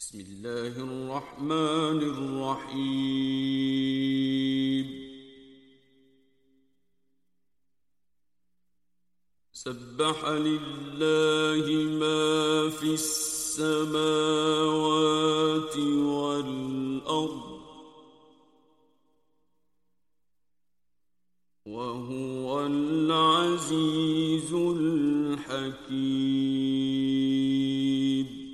بسم الله الرحمن الرحيم. سبح لله ما في السماوات والأرض وهو العزيز الحكيم.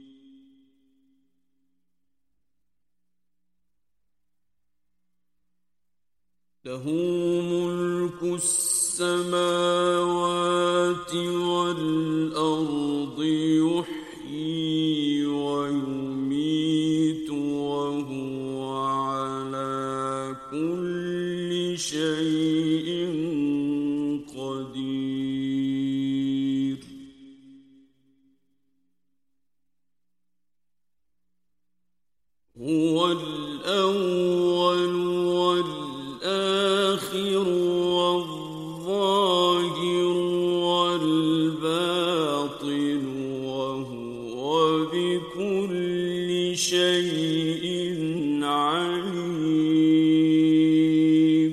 له ملك السماوات والأرض يحيي ويميت وهو على كل شيء قدير. هو الأول والآخر والظاهر والباطن وهو بكل شيء عليم.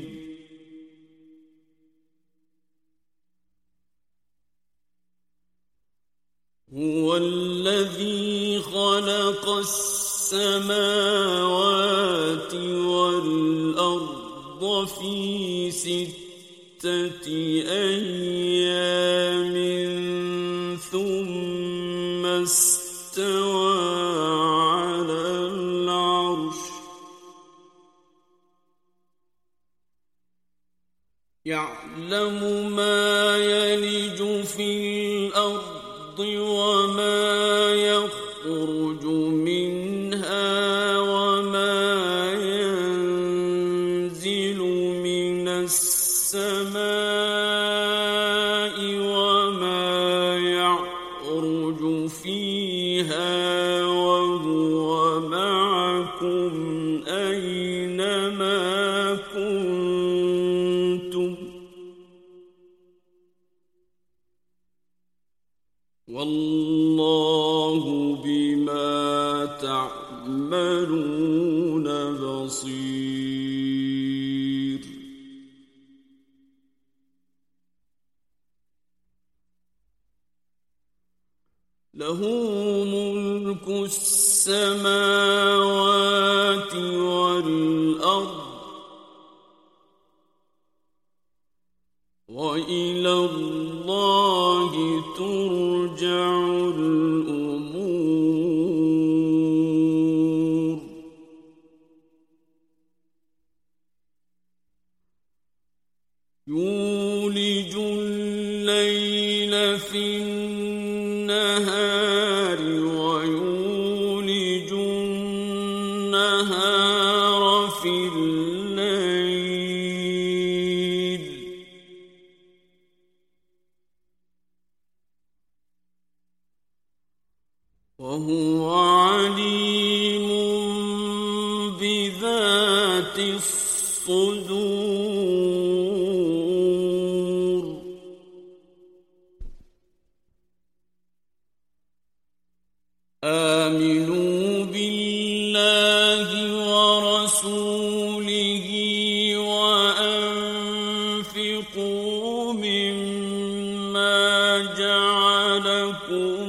هو الذي خلق السماوات والأرض في 6 أيام ثم استوى على العرش يعلم ما يلج في الأرض وما يخرج منها وما ينزل من السماء وما يعرج فيها وهو معكم أينما كنتم والله بما تعملون بصير. له ملك السماوات والأرض وإلى الله ترجع الأمور. يولج الليل في النهار ويولج النهار في الليل وهو عليم بذات الصدور. آمنوا بالله ورسوله وأنفقوا مما جعلكم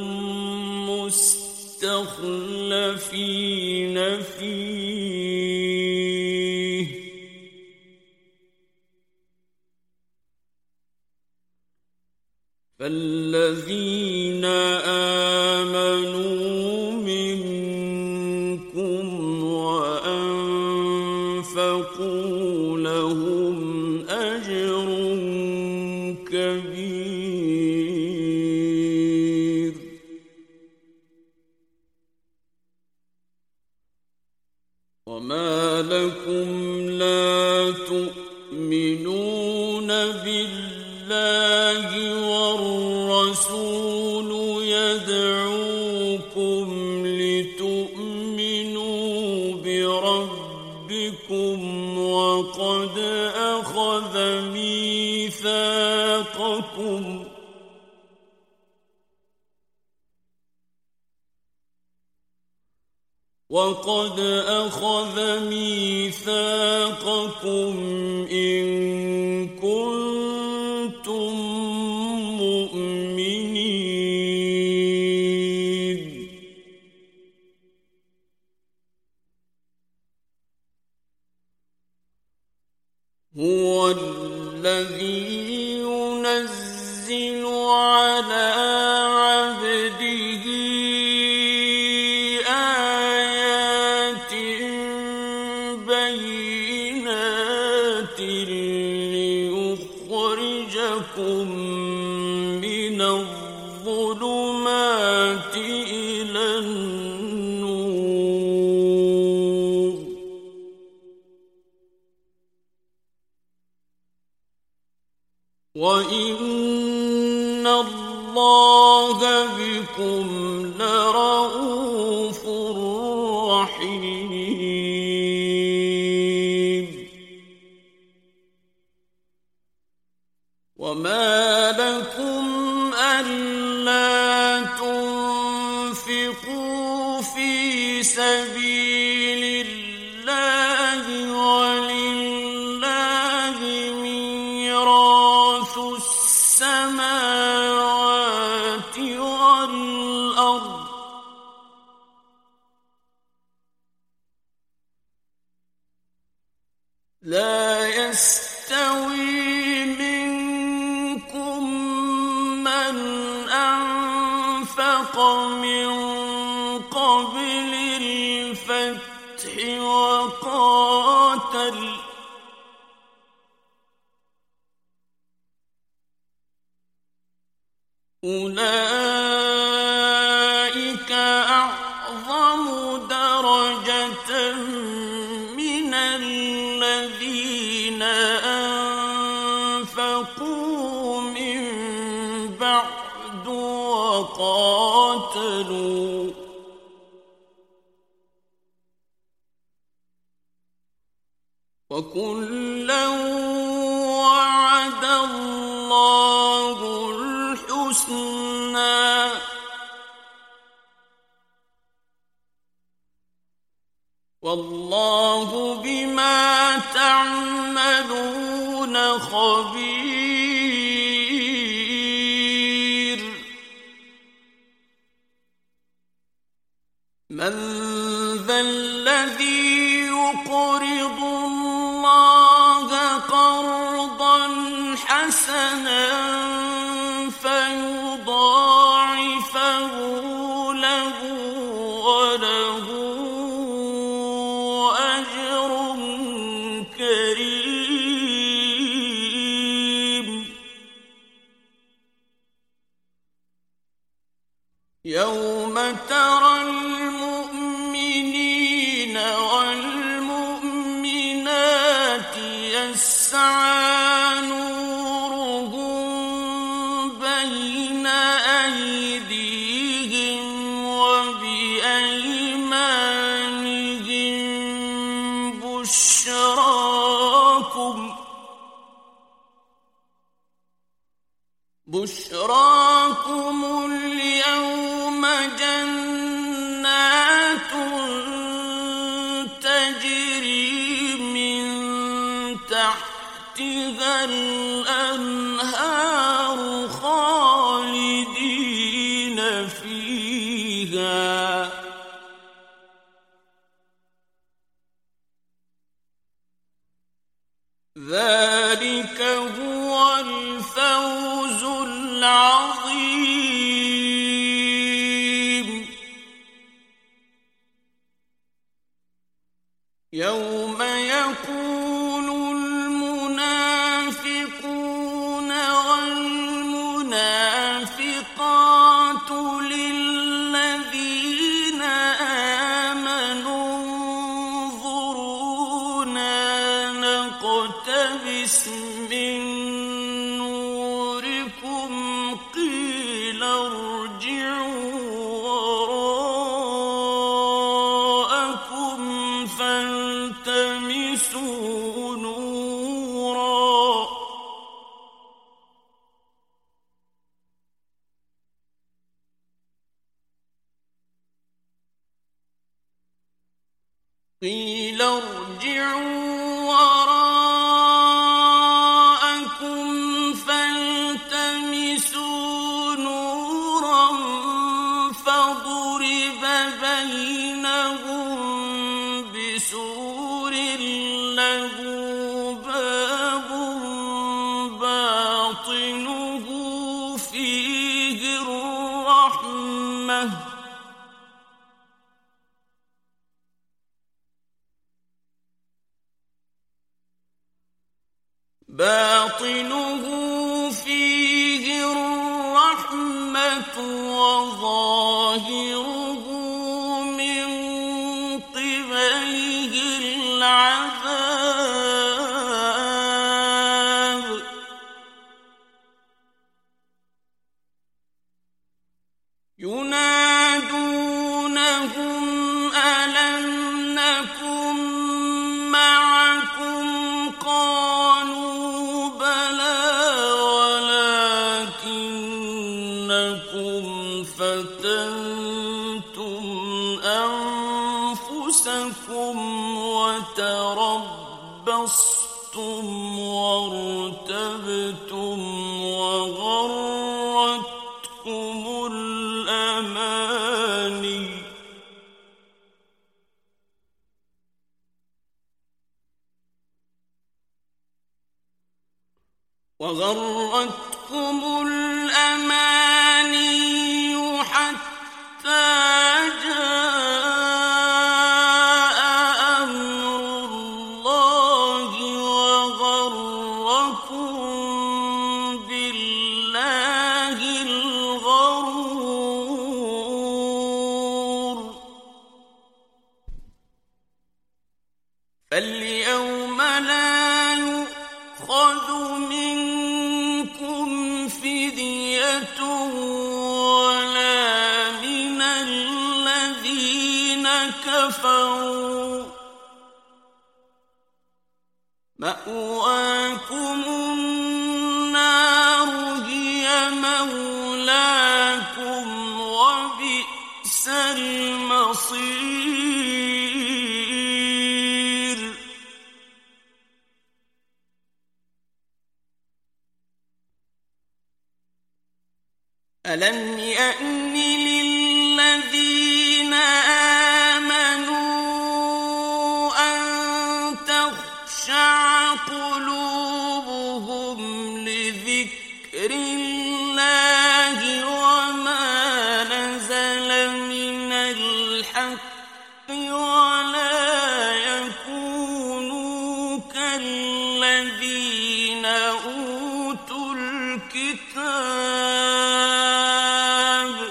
مستخلفين فيه فالذين آمنوا منكم وأنفقوا لهم أجر كبير. وما لكم لا تؤمنون بالله والرسول يدعوكم لتؤمنوا بربكم وقد أخذ ميثاقكم وقد أخذ ميثاقكم إن كنتم مؤمنين هو الذي ينزل على عبده آيات بينات ليخرجكم من الظلمات إلى النور وإن الله بكم لرءوف رحيم وما لكم ألا تنفقوا في سبيل الله ولله ميراث السماوات والأرض لا يستوي منكم من أنفق من قبل الفتح وقاتل أولئك أعظم درجة من الذين أنفقوا من بعد وقاتلوا وكلا وعد الله الحسنى والله بما تعملون خبير من ذا الذي يقرض الله قرضا حسنا فيضاعفه له وله أجر كريم يوم ترى المؤمنين والمؤمنات يسعى نورهم بين أيديهم وبأيمانهم بشراكم اليوم جنات تجري من تحتها الأنهار خالدين فيها ذلك هو الفوز العظيم يوم يقول المنافقون والمنافقات للذين آمنوا انظرونا نقتبس من نوركم قيل ارجعوا وراءكم فالتمسوا نورا قيل ارجعوا وراءكم فالتمسوا نورا فضرب بينهم بسور له باب باطنه فيه الرحمة وظاهره من قبله العذاب ينادونهم ألم نكن معكم قالوا بلى ولكنكم فتنتم أنفسكم وتربصتم وارتبتم وغرتكم الأماني حتى جاء أمر الله وغركم بالله الغرور فاليوم لا يؤخذ منكم فدية ولا من الذين كفروا مأواكم النار هي مولاكم وبئس المصير ألم يأن للذين آمنوا أن تخشع قلوبهم لذكر الله وما نزل من الحق ولا يكونوا كالذين أوتوا الكتاب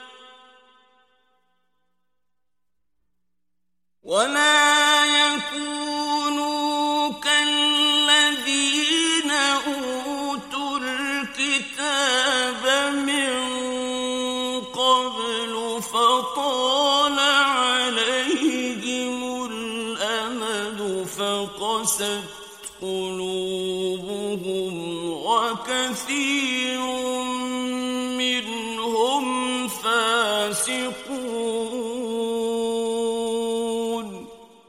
من قبل فطال عليهم الأمد فقست قلوبهم وكثير منهم فاسقون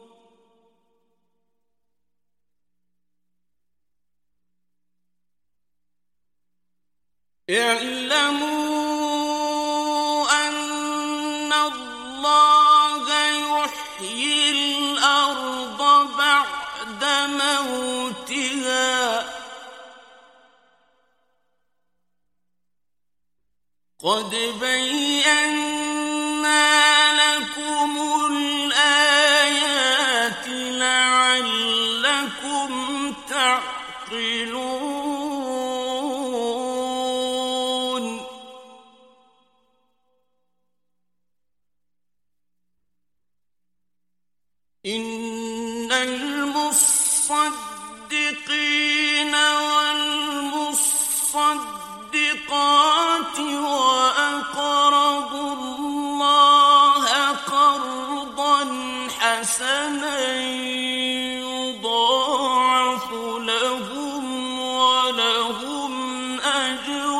اعلموا أن الله يحيي الأرض بعد موتها قد بينا لكم الآيات لعلكم تعقلون إن المصدقين والمصدقات وأقرضوا الله قرضا حسنا يضاعف لهم ولهم أجر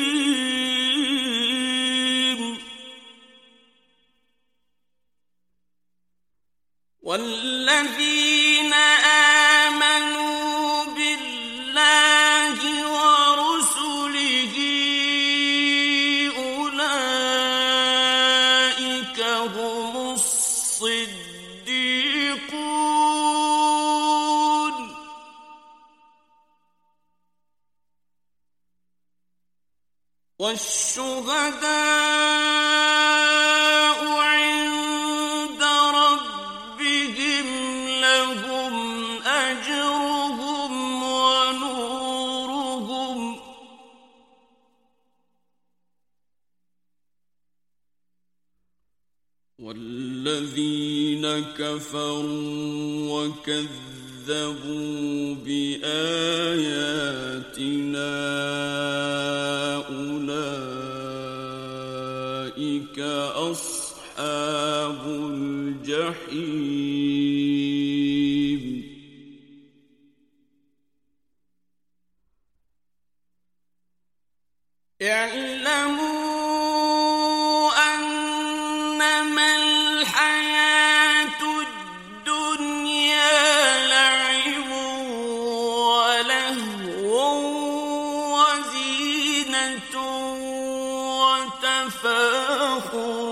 كريم والذين آمنوا بالله ورسله أولئك هم الصديقون والشهداء عند ربهم لهم أجرهم ونورهم والذين كفروا وكذبوا بآياتنا أولئك أصحاب الجحيم اعلموا أنما الحياة الدنيا لعب ولهو وزينة وتفاخر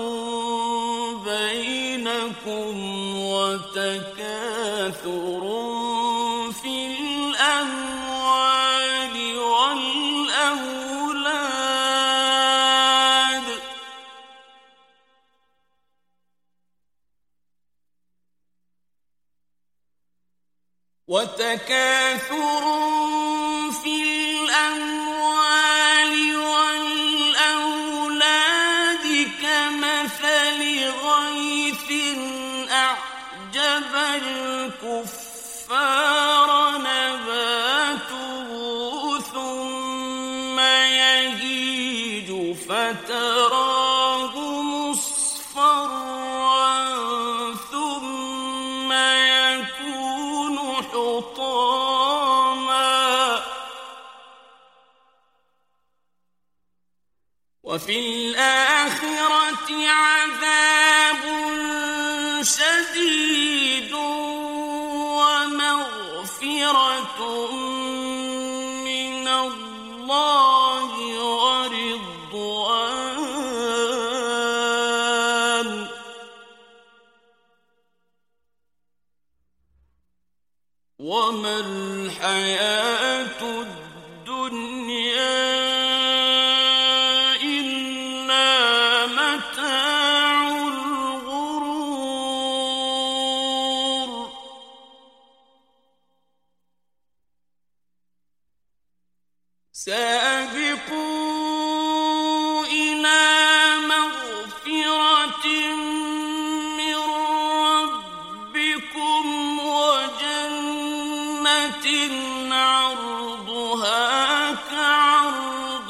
بينكم وتكاثر في الأموال والأولاد كمثل غيث أعجب الكفار نباته ثم يهيج فتراه مصفرا ثم يكون حطاما وفي الآخرة عذاب شديد ومغفرة من الله ورضوان وما الحياة الدنيا إلا متاع الغرور سابقوا إلى مغفرة من ربكم وجنة عرضها كعرض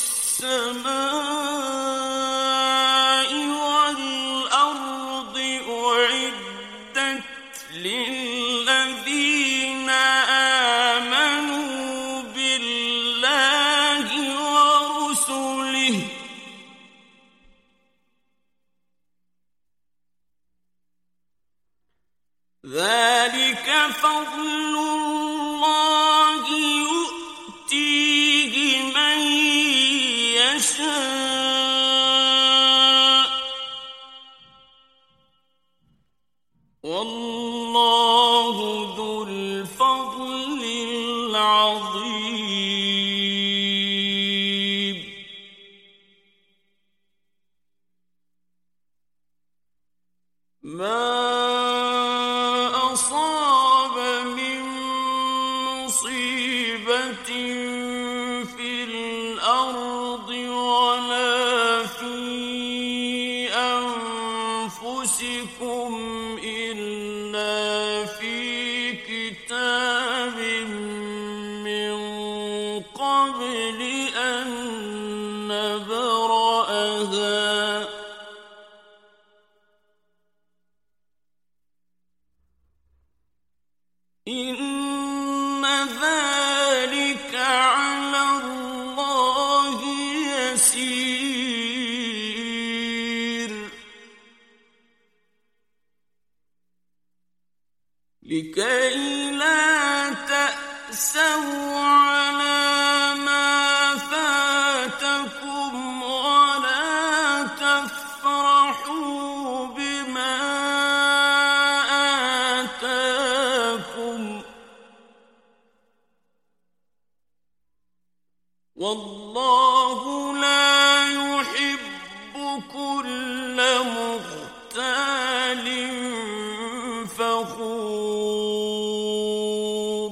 السماء والأرض أعدت للذين آمنوا بالله ورسله ذلك فضل الله يؤتيه من يشاء والله ذو الفضل العظيم ما أصاب من مصيبة في الأرض ولا في أنفسكم إلا في كتاب من قبل أن نبرأها إن ذلك على الله يسير لكي لا تأسوا على ما فاتكم ولا تفرحوا بما آتاكم والله لا يحب كل مختال فخور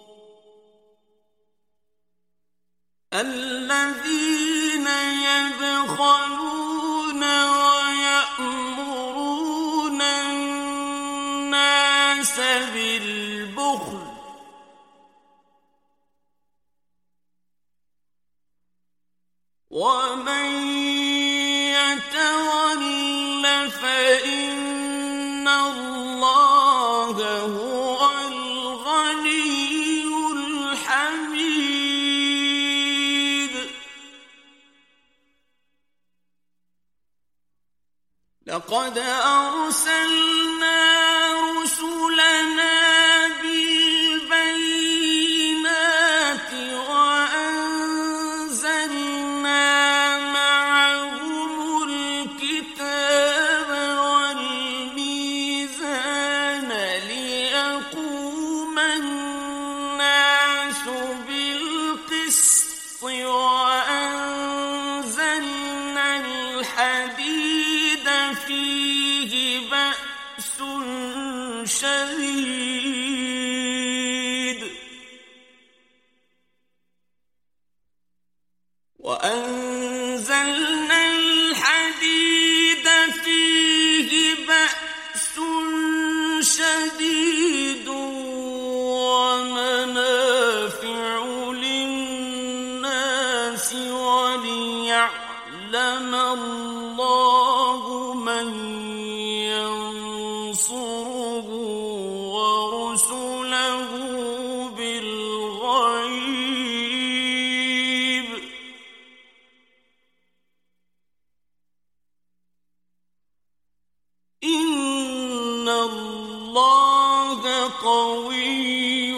الذين يبخلون ويأمرون الناس بالبخل ومن يتول فإن الله هو الغني الحميد لقد أرسلنا رسلنا بالبينات وأنزلنا معهم الكتاب والميزان ليقوم الناس بالقسط وأنزلنا الحديد فيه بأس شديد وأنزلنا الحديد فيه بأس شديد ومنافع للناس وليعلم الله من ينصره ورسله بالغيب إن الله قوي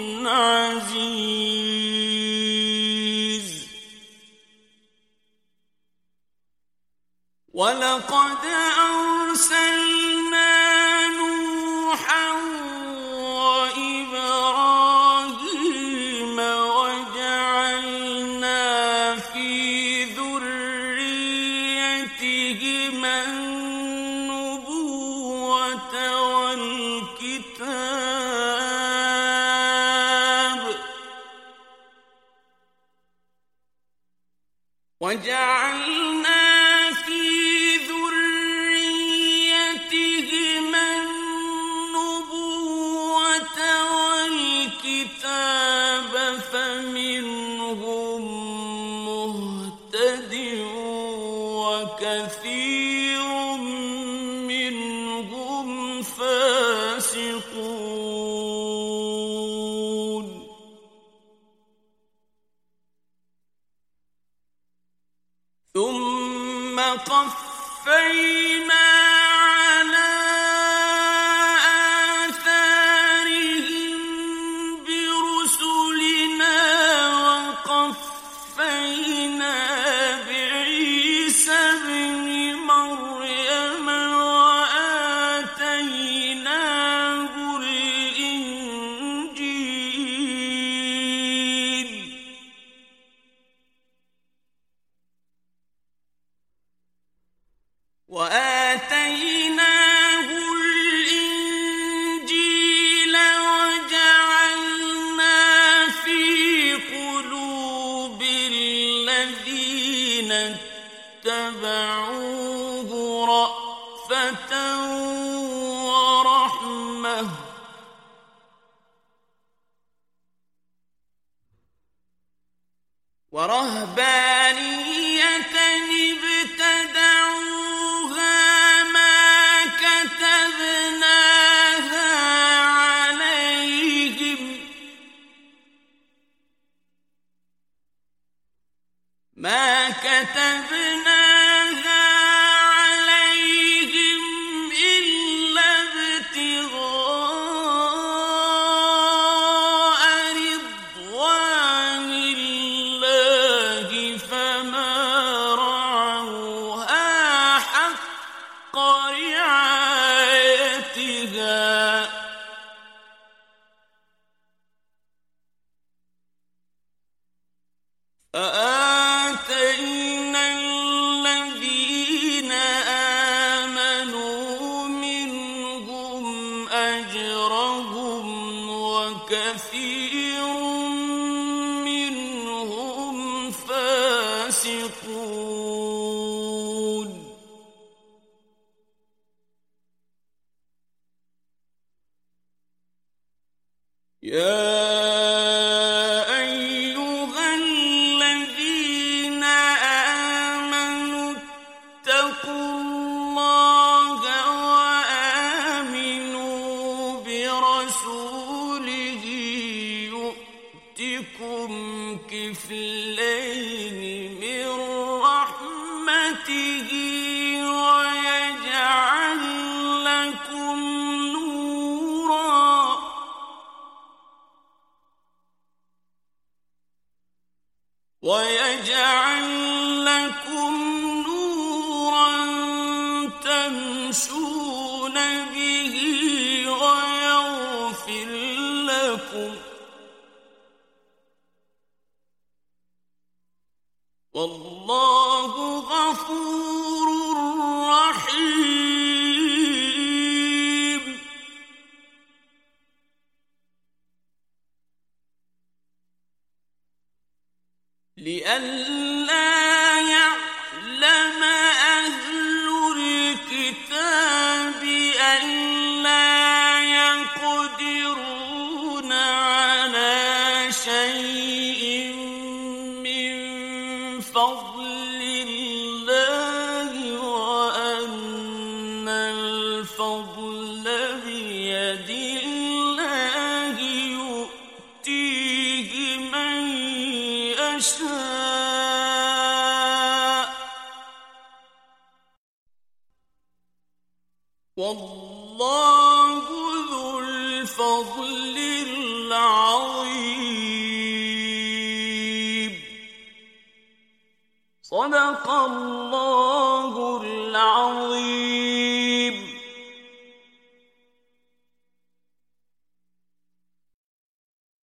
عزيز ولقد أرسلنا نوحا وإبراهيم وجعلنا في ذريتهما النبوة والكتاب وجعلنا في ذريتهما النبوة والكتاب فمنهم مهتد وكثير منهم فاسقون ثم قفينا على آثارهم برسلنا وقفينا بعيسى ابن مريم وآتيناه الإنجيل وجعلنا في قلوب الذين اتبعوه رأفة ورحمة ورهبانية ابتدعوها ما كتبناها عليهم إلا وكثير منهم فاسقون يا أيها الذين آمنوا اتقوا الله وآمنوا برسوله يؤتكم كفلين من رحمته ويجعل لكم نورا تمشون به ويغفر لكم والله غفور رحيم لئلا يعلم أهل الكتاب ألا يقدرون على شيء من فضل الله وأن الفضل بيد الله يؤتيه من يشاء والله ذو الفضل العظيم صدق الله